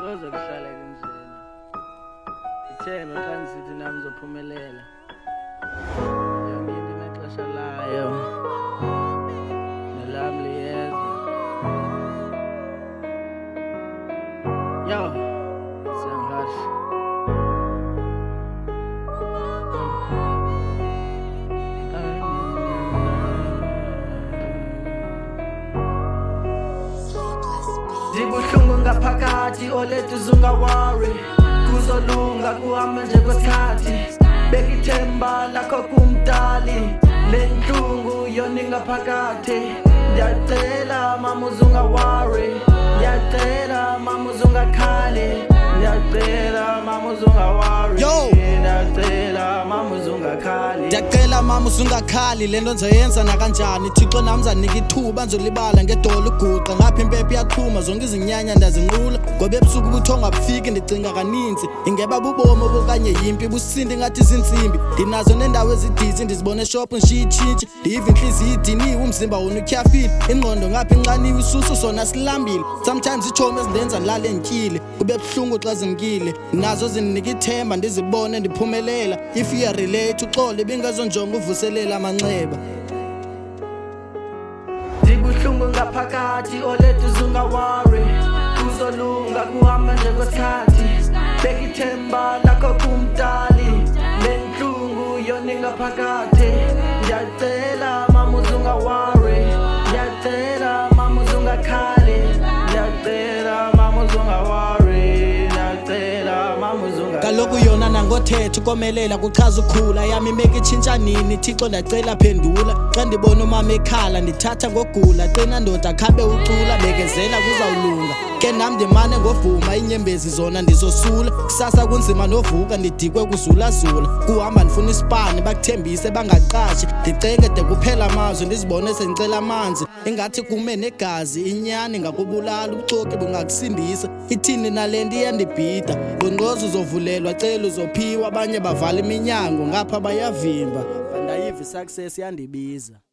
soze kuhlale kunjena. Ithemba xa ngisithi nami ngizophumelela. Yonke into inexesha layo. Nelami liyeza. Yo, Sanghash. Zibuhlungu ngaphakathi olethu zungawari kuzolunga kuhamba nje kwesikhathi bekithemba lakho kumdali lenhlungu yona ngaphakathi ngiyacela mama uzungawari ngiyacela mama uzungakhali ngiyacela mama uzungawari ngiyacela mama uzungakhali ngiyacela mama uzungakhali lento ngizoyenza nakanjani Thixo nami zanika ithuba ngizolibala ngedolo uguqa ngapha impepho iyaqhuma zonke izinyanya ndazinqula ngoba ebusuku ubuthonga bufike ndicinga kaninzi ingeba bubomo okanye yimpi busindi ngathi izinsimbi ndinazo nendawo ezidizi ndizibone shop ngishitshintshi ndiyiva inhliziyo idiniwe umzimba wona utyhafile ingqondo ngapha inqaniwe isusu sona silambile sometimes ichomi ezindenza ngilale ntyile kube buhlungu xa zimkile nazo zinika ithemba ndizibone ndiphumelela if you relate uxole bengazonjonga uvuselela amanxeba Zibuhlungu ngaphakathi olethu zungawari kuzolunga kuhamba nje kwesikhathi bekithemba lakho kumdali lenhlungu yona ngaphakathi ngiyacela mama uzungawari ngiyacela mama uzungakhali ngiyacela mama uzungawari ngiyacela mama uzungakhali kaloku yona nangothetha ukomelela kuchaza ukhula yami imeke itshintsha nini Thixo ndacela phendula xa ndibona umama ekhala ndithatha ngogula qina ndoda khambe ucula bekezela kuzawulunga ke nami ndimane ngovuma inyembezi zona ndizosula kusasa kunzima novuka ndidikwe kuzulazula kuhamba ndifuna isipani bakuthembise bangaqashi ndicenge de kuphela amazwi ndizibone sengicela amanzi ingathi kume negazi inyani ngakubulala ubuxoki bungakusindisa ithini nalento iyandibhida bonqozo uzovulelwa cela uzophiwa abanye bavala iminyango ngapha bayavimba bandayiva isuccess yandibiza